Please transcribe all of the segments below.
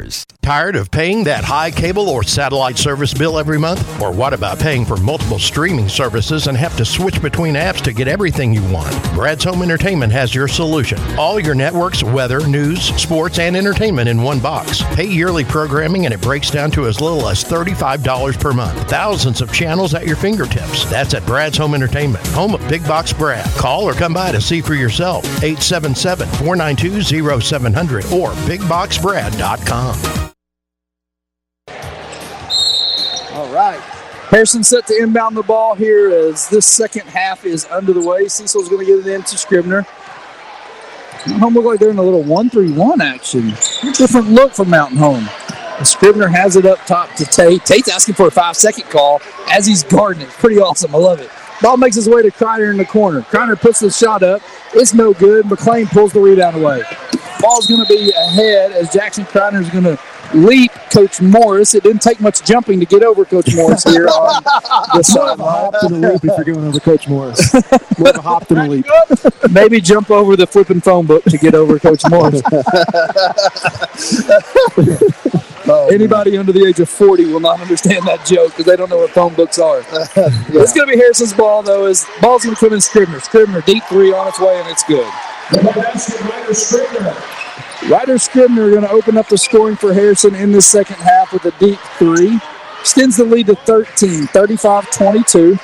stores. Tired of paying that high cable or satellite service bill every month? Or what about paying for multiple streaming services and have to switch between apps to get everything you want? Brad's Home Entertainment has your solution. All your networks, weather, news, sports, and entertainment in one box. Pay yearly programming and it breaks down to as little as $35 per month. Thousands of channels at your fingertips. That's at Brad's Home Entertainment, home of Big Box Brad. Call or come by to see for yourself. 877-492-0700 or BigBoxBrad.com. All right. Harrison set to inbound the ball here as this second half is under the way. Cecil's going to get it into Scribner. Mountain Home look like they're in a little 1-3-1 action. Different look from Mountain Home. And Scribner has it up top to Tate. Tate's asking for a 5-second call as he's guarding it. Pretty awesome. I love it. Ball makes his way to Kreiner in the corner. Kreiner puts the shot up. It's no good. McLean pulls the rebound away. Ball's going to be ahead as Jackson Kreiner is going to leap Coach Morris. It didn't take much jumping to get over Coach Morris here on the sideline. More of a hop than a leap if you're going over Coach Morris. More of a hop than a leap. Maybe jump over the flipping phone book to get over Coach Morris. Anybody under the age of 40 will not understand that joke because they don't know what phone books are. It's going to be Harrison's ball, though. Ball's going to come in Scribner. Scribner, deep three on its way, and it's good. Ryder Scribner going to open up the scoring for Harrison in the second half with a deep three. Extends the lead to 13, 35-22.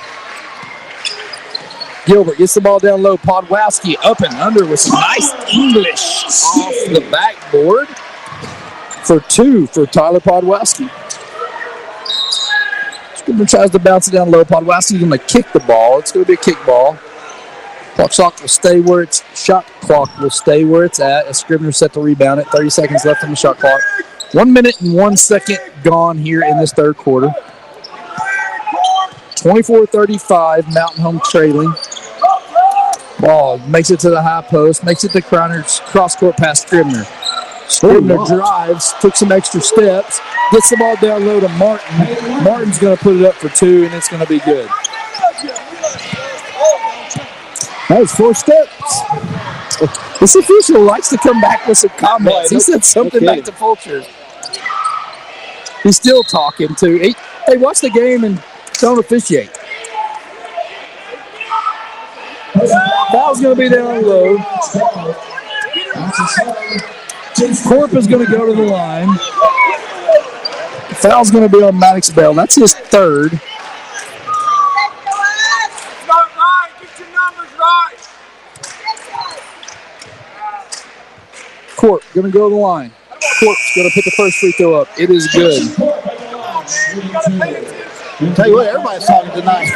Gilbert gets the ball down low. Podwaski up and under with some nice English off the backboard for two for Tyler Podwaski. Scribner tries to bounce it down low. Podwaski's going to kick the ball. It's going to be a kick ball. Shot clock will stay where it's at as Scribner set to rebound it. 30 seconds left on the shot clock. 1 minute and 1 second gone here in this third quarter. 24-35, Mountain Home trailing. Ball makes it to the high post, makes it to Kreiner's cross-court past Scribner. Scribner drives, took some extra steps, gets the ball down low to Martin. Martin's going to put it up for two, and it's going to be good. That was 4 steps. This official likes to come back with some comments. He said something back to Fulcher. He's still talking, too. Hey, watch the game and don't officiate. Foul's going to be down low. Corp is going to go to the line. Foul's going to be on Maddox Bell. That's his third. Corp going to go to the line. Corp's going to put the first free throw up. It is good. I'll tell you what, everybody's talking tonight.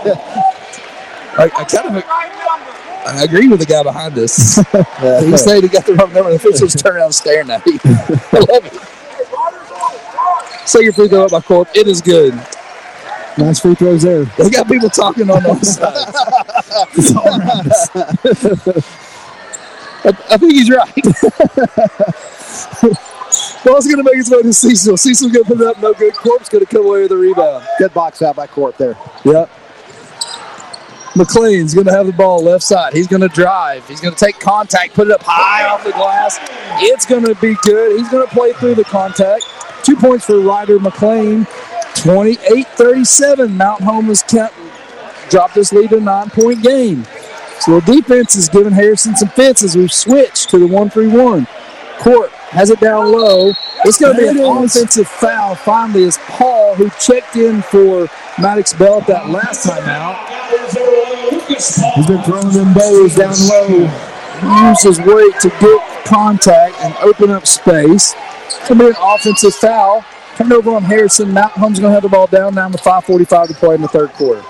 I agree with the guy behind us. He said he got the wrong number. The officials turn around staring at him. I love it. Second free throw up by Corp. It is good. Nice free throws there. They got people talking on both sides. It's all around us. I think he's right. Ball's going to make its way to Cecil. Cecil's going to put it up, no good. Corp's going to come away with the rebound. Good box out by Corp there. Yep. McLean's going to have the ball left side. He's going to drive. He's going to take contact, put it up high off the glass. It's going to be good. He's going to play through the contact. 2 points for Ryder McLean. 28-37. Mountain Home has dropped this lead to a 9-point game. So the defense is giving Harrison some fits as we've switched to the 1-3-1. Court has it down low. It's going to be an offensive foul finally as Paul, who checked in for Maddox Bell at that last time out. He's been throwing them bows down low. He used his weight to get contact and open up space. It's going to be an offensive foul. Turnover on Harrison. Mountain Home's going to have the ball down to 5:45 to play in the third quarter.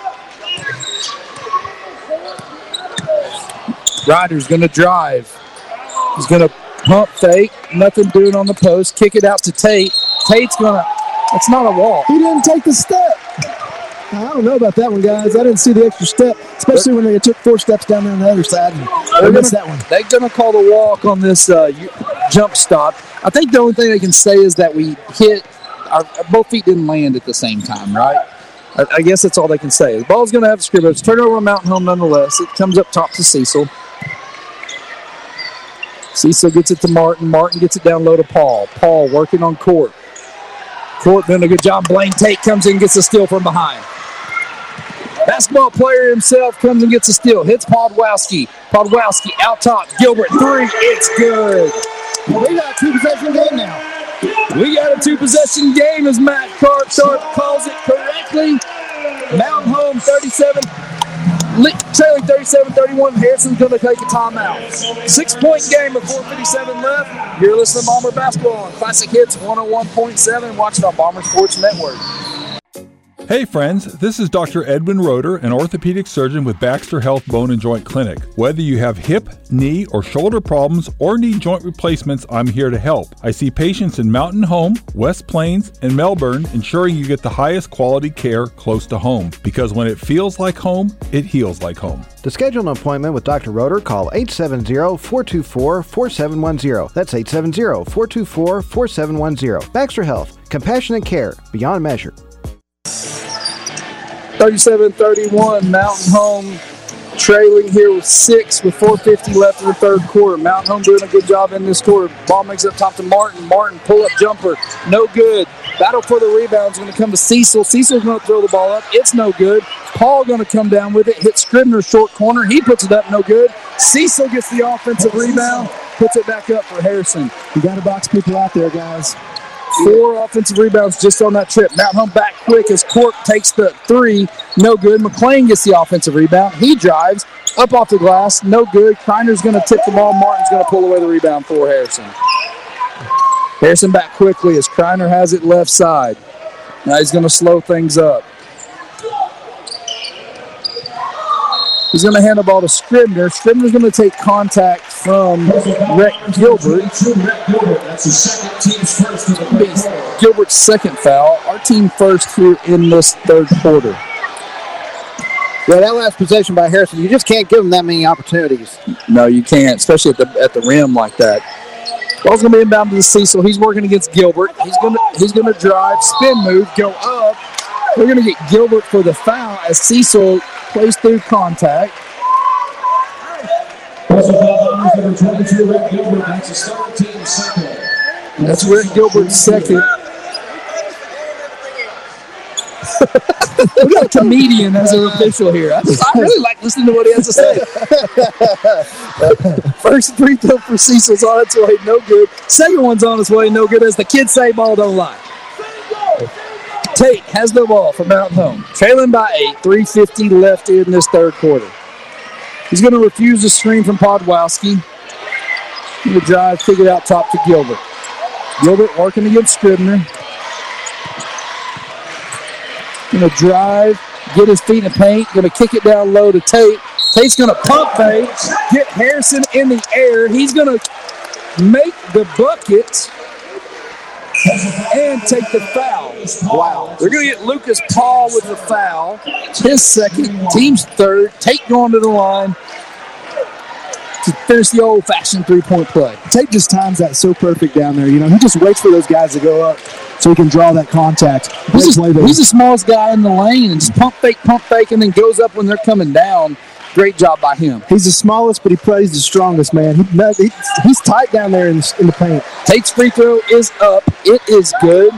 Ryder's going to drive. He's going to pump fake. Nothing doing on the post. Kick it out to Tate. Tate's going to – that's not a walk. He didn't take the step. I don't know about that one, guys. I didn't see the extra step, especially when they took 4 steps down there on the other side. I missed that one. They're going to call the walk on this jump stop. I think the only thing they can say is that we hit – both feet didn't land at the same time, right? I guess that's all they can say. The ball's going to have a scrimmage. Turnover on Mountain Home nonetheless. It comes up top to Cecil. Cecil gets it to Martin. Martin gets it down low to Paul. Paul working on Court. Court doing a good job. Blaine Tate comes in and gets a steal from behind. Basketball player himself comes and gets a steal. Hits Podwowski. Podwowski out top. Gilbert, three. It's good. We got a two-possession game now. We got a two-possession game as Matt Sharp calls it correctly. Mountain Home 37, trailing 37-31. Harrison's going to take a timeout. 6-point game with 4:57 left. You're listening to Bomber Basketball on Classic Hits 101.7. Watch it on Bomber Sports Network. Hey friends, this is Dr. Edwin Roeder, an orthopedic surgeon with Baxter Health Bone and Joint Clinic. Whether you have hip, knee, or shoulder problems or need joint replacements, I'm here to help. I see patients in Mountain Home, West Plains, and Melbourne, ensuring you get the highest quality care close to home. Because when it feels like home, it heals like home. To schedule an appointment with Dr. Roeder, call 870-424-4710. That's 870-424-4710. Baxter Health, compassionate care beyond measure. 37-31, Mountain Home trailing here with 6 with 4:50 left in the third quarter. Mountain Home doing a good job in this quarter. Ball makes it up top to Martin. Martin, pull-up jumper, no good. Battle for the rebound is going to come to Cecil. Cecil's going to throw the ball up. It's no good. Paul going to come down with it, hit Scribner's short corner. He puts it up, no good. Cecil gets the offensive rebound, puts it back up for Harrison. You got to box people out there, guys. 4 offensive rebounds just on that trip. Mountain Home back quick as Cork takes the 3. No good. McLean gets the offensive rebound. He drives up off the glass. No good. Kreiner's going to tip the ball. Martin's going to pull away the rebound for Harrison. Harrison back quickly as Kreiner has it left side. Now he's going to slow things up. He's going to hand the ball to Scribner. Scribner's going to take contact from Rhett Gilbert. That's the second team's first. Gilbert's second foul. Our team first here in this third quarter. Yeah, that last possession by Harrison, you just can't give him that many opportunities. No, you can't, especially at the rim like that. Ball's going to be inbound to Cecil. He's working against Gilbert. He's going to drive, spin move, go up. We're going to get Gilbert for the foul as Cecil plays through contact. Number 22, Rick Gilbert. That's the starting team second. That's Rick Gilbert's second. We got a comedian as an official here. I really like listening to what he has to say. First free throw for Cecil's on its way, no good. Second one's on its way, no good. As the kids say, ball don't lie. Tate has the ball for Mountain Home. Trailing by 8, 3:50 left in this third quarter. He's going to refuse the screen from Podwowski. Going to drive, kick it out top to Gilbert. Gilbert working against Scribner. Going to drive, get his feet in the paint. Going to kick it down low to Tate. Tate's going to pump fake, get Harrison in the air. He's going to make the bucket and take the foul. Wow. They're going to get Lucas Paul with the foul. His second, team's third. Tate going to the line to finish the old-fashioned three-point play. Tate just times that so perfect down there. You know, he just waits for those guys to go up so he can draw that contact. He's the smallest guy in the lane and just pump fake, and then goes up when they're coming down. Great job by him. He's the smallest, but he plays the strongest, man. He's tight down there in the paint. Tate's free throw is up. It is good.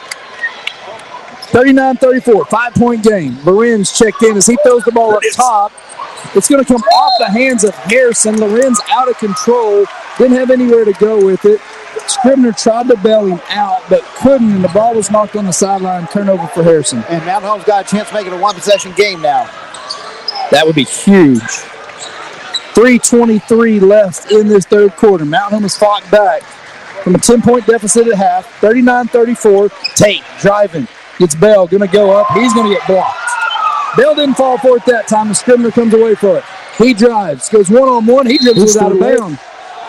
39-34, 5-point game. Lorenz checked in as he throws the ball up top. It's going to come off the hands of Harrison. Lorenz out of control. Didn't have anywhere to go with it. Scribner tried to bail him out, but couldn't, and the ball was knocked on the sideline. Turnover for Harrison. And Mountain Home's got a chance to make it a one-possession game now. That would be huge. 3:23 left in this third quarter. Mountain Home has fought back from a 10-point deficit at half. 39-34. Tate driving. Gets Bell. Going to go up. He's going to get blocked. Bell didn't fall for it that time. The Scribner comes away for it. He drives. Goes one-on-one. He dribbles it out of bounds.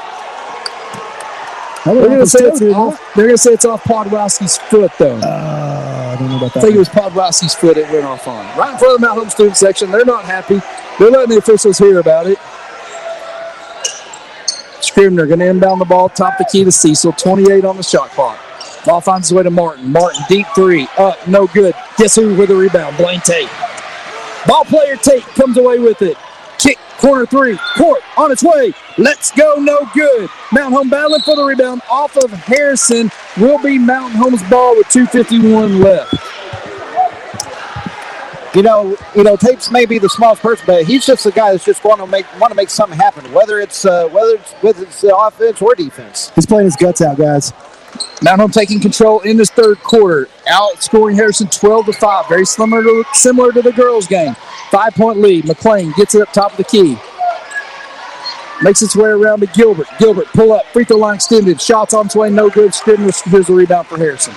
They're going to say it's off Podwowski's foot, though. I don't know about that. I think it was Podwowski's foot it went off on. Right in front of the Mount Hope student section. They're not happy. They're letting the officials hear about it. Scribner going to inbound the ball, top the key to Cecil. 28 on the shot clock. Ball finds its way to Martin. Martin, deep three. Up, no good. Guess who with the rebound? Blaine Tate. Ball player Tate comes away with it. Kick Corner three. Court on its way. Let's go. No good. Mountain Home battling for the rebound off of Harrison. Will be Mountain Home's ball with 2:51 left. You know, Tate's may be the smallest person, but he's just the guy that's just want to make something happen, whether it's with his offense or defense. He's playing his guts out, guys. Mountain Home taking control in this third quarter, outscoring Harrison 12-5. Very similar to the girls' game. 5-point lead. McLean gets it up top of the key. Makes its way around to Gilbert. Gilbert, pull up. Free throw line extended. Shots on its way. No good. Scribner, here's the rebound for Harrison.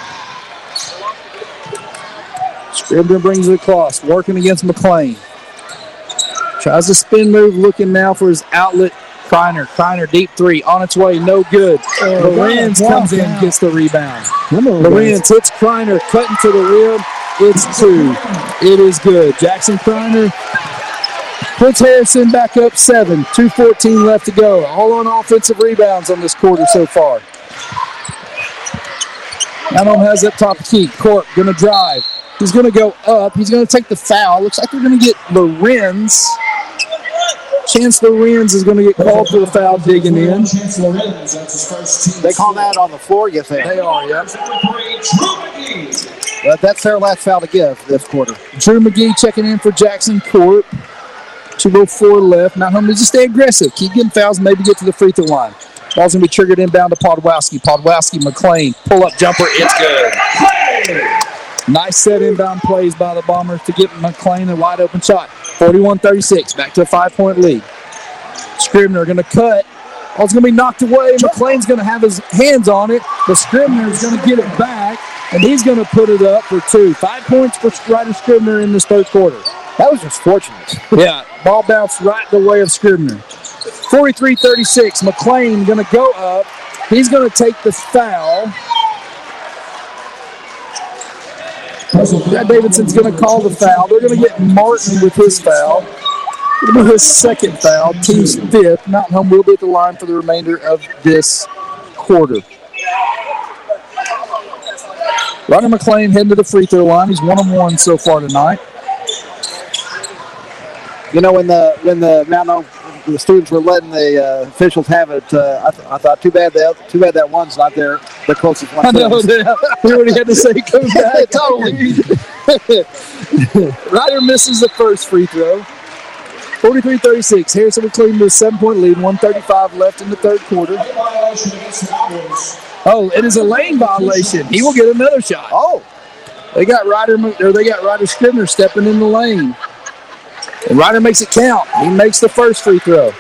Scribner brings it across. Working against McLean. Tries to spin move. Looking now for his outlet. Kreiner, deep three. On its way. No good. Lorenz comes in, gets the rebound. Lorenz hits Kreiner. Cutting to the rim. It's 2. It is good. Jackson Kreiner puts Harrison back up 7. 2:14 left to go. All on offensive rebounds on this quarter so far. Mountain Home has up top key. Court going to drive. He's going to go up. He's going to take the foul. Looks like they're going to get Lorenz. Chance Lorenz is going to get called for the foul digging in. They call that on the floor, yes They are, yeah. But that's their last foul to give this quarter. Drew McGee checking in for Jackson Court. 2:04 left. Mountain Home needs to stay aggressive. Keep getting fouls, maybe get to the free throw line. Ball's going to be triggered inbound to Podwowski. Podwowski, McLean, pull-up jumper. It's good. Nice set inbound plays by the Bombers to get McLean a wide open shot. 41-36, back to a 5-point lead. Scribner going to cut. Ball's going to be knocked away. McLean's going to have his hands on it, but Scribner is going to get it back, and he's going to put it up for 2. 5 points for Ryder Scribner in this third quarter. That was just fortunate. Yeah, ball bounced right the way of Scribner. 43-36, McLean going to go up. He's going to take the foul. Brad Davidson's going to call the foul. They're going to get Martin with his foul. It'll be his second foul, team's 5th. Mountain Home will be at the line for the remainder of this quarter. Ryder McLean heading to the free throw line. He's 1-on-1 so far tonight. You know, when the Mountain Home the students were letting the officials have it, I thought too bad that one's not there, the closest one. I know that. We already had to say come back. Totally. Ryder misses the first free throw. 43-36. Harrison McLean with a 7-point lead. 1:35 left in the third quarter. Oh, it is a lane violation. He will get another shot. Oh, they got Ryder Scribner stepping in the lane. And Ryder makes it count. He makes the first free throw.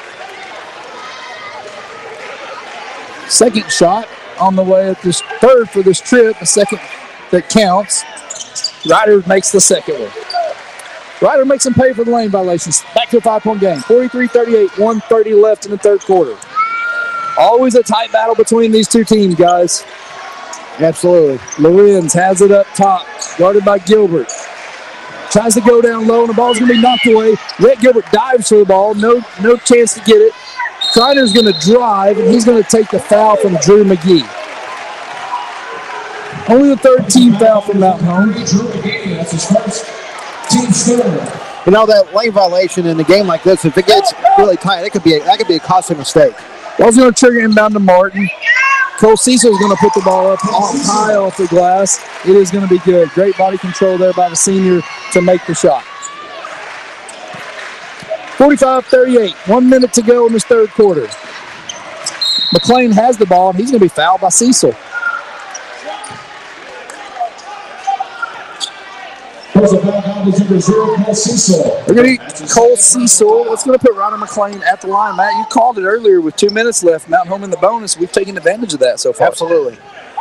Second shot on the way at this third for this trip. A second that counts. Ryder makes the second one. Ryder makes him pay for the lane violations. Back to a 5-point game. 43-38, 1:30 left in the third quarter. Always a tight battle between these two teams, guys. absolutely. Lorenz has it up top, guarded by Gilbert. Tries to go down low, and the ball's going to be knocked away. Rhett Gilbert dives for the ball. No chance to get it. Kreiner's going to drive, and he's going to take the foul from Drew McGee. Only the third team foul from Mountain Home. Drew McGee, that's his first. Team's third. You know, that lane violation in a game like this, if it gets really tight, that could be a costly mistake. Ball's going to trigger inbound to Martin. Cole Cecil is going to put the ball up high off the glass. It is going to be good. Great body control there by the senior to make the shot. 45-38. 1 minute to go in this third quarter. McLean has the ball, and he's going to be fouled by Cecil. Personal foul called is number 0, Cole Cecil. We're going to get Cole Cecil. It's going to put Ryder McLean at the line. Matt, you called it earlier with 2 minutes left. Mountain Home in the bonus. We've taken advantage of that so far. Absolutely.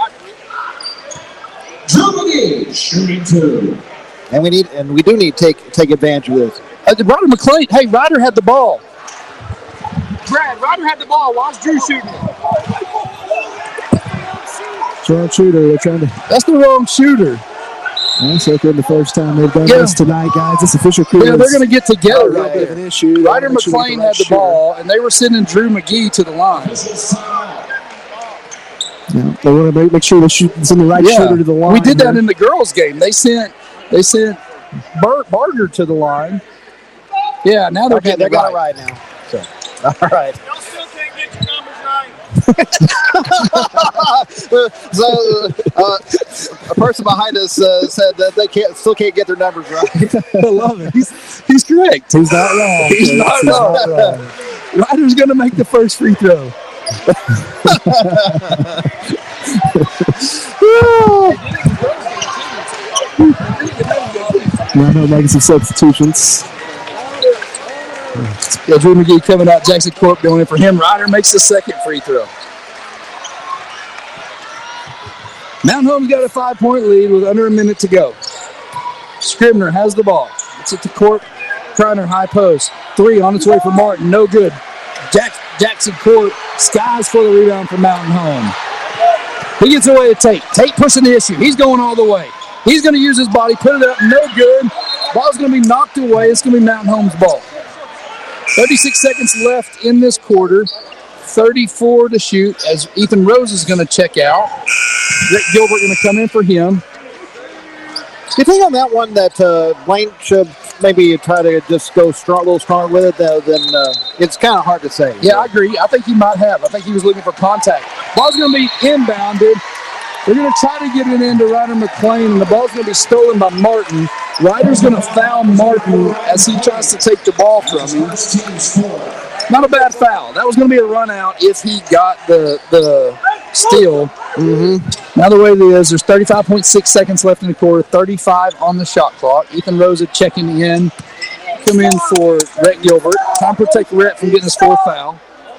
Drew McGee shooting 2. And we do need to take advantage of this. Ryder McLean. Hey, Ryder had the ball. Brad, Ryder had the ball. Why's Drew shooting it? Wrong shooter. They're trying to. That's the wrong shooter. That's like the first time they've done this tonight, guys. This official crew. Yeah, they're going to get together right there. there. An issue. Ryder McLean had the ball, and they were sending Drew McGee to the line. Yeah, they want to make sure they send the right shooter to the line. We did that in the girls' game. They sent Barger to the line. Yeah, now they're Okay, getting they got it right now. So, all right. Y'all still can't get your numbers right. So a person behind us said that they still can't get their numbers right. I love it. He's correct. He's not wrong. He's not wrong. Ryder's going to make the first free throw. Now making some substitutions. Yeah, Drew McGee coming out. Jackson Corp going in for him. Ryder makes the second free throw. Mountain Home's got a 5-point lead with under a minute to go. Scribner has the ball. It's at the court. Kreiner high post. 3 on its way for Martin. No good. Jackson Corp skies for the rebound for Mountain Home. He gets away to Tate. Tate pushing the issue. He's going all the way. He's going to use his body, put it up. No good. Ball's going to be knocked away. It's going to be Mountain Home's ball. 36 seconds left in this quarter. 34 to shoot as Ethan Rose is going to check out. Rick Gilbert going to come in for him. Do you think on that one that Blaine should maybe try to just go a little stronger with it, though? Then it's kind of hard to say. Yeah, I agree. I think he might have. I think he was looking for contact. Ball's going to be inbounded. They're going to try to get it into Ryder McLean, and the ball's going to be stolen by Martin. Ryder's going to foul Martin as he tries to take the ball from him. Not a bad foul. That was going to be a run out if he got the steal. Mm-hmm. Now the way it is, there's 35.6 seconds left in the quarter, 35 on the shot clock. Ethan Rosa checking in, come in for Rhett Gilbert. Trying to protect Rhett from getting his fourth foul.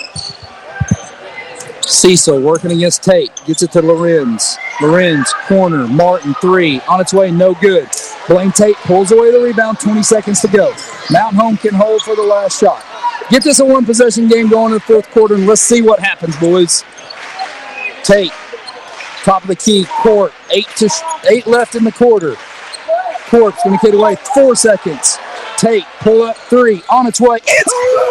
Cecil working against Tate. Gets it to Lorenz. Lorenz, corner, Martin, 3. On its way, no good. Blaine Tate pulls away the rebound, 20 seconds to go. Mountain Home can hold for the last shot. Get this a one-possession game going in the fourth quarter, and let's see what happens, boys. Tate, top of the key, Court, 8 left in the quarter. Court's going to get away, 4 seconds. Tate, pull up, 3, on its way. It's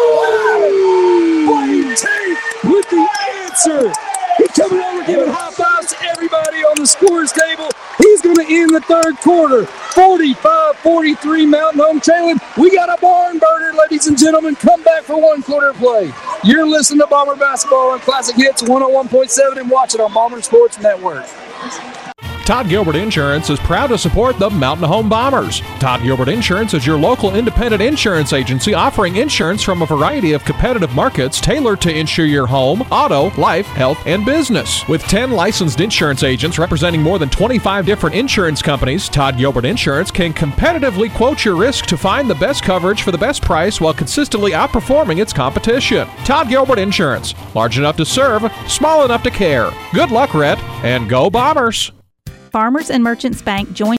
Blaine Tate with the answer. He's coming over, giving high fives to everybody on the scores table. He's going to end the third quarter. 45-43 Mountain Home trailing. We got a barn burner, ladies and gentlemen. Come back for one quarter play. You're listening to Bomber Basketball on Classic Hits 101.7 and watch it on Bomber Sports Network. Todd Gilbert Insurance is proud to support the Mountain Home Bombers. Todd Gilbert Insurance is your local independent insurance agency offering insurance from a variety of competitive markets tailored to insure your home, auto, life, health, and business. With 10 licensed insurance agents representing more than 25 different insurance companies, Todd Gilbert Insurance can competitively quote your risk to find the best coverage for the best price while consistently outperforming its competition. Todd Gilbert Insurance. Large enough to serve, small enough to care. Good luck, Rhett, and go Bombers! Farmers and Merchants Bank joins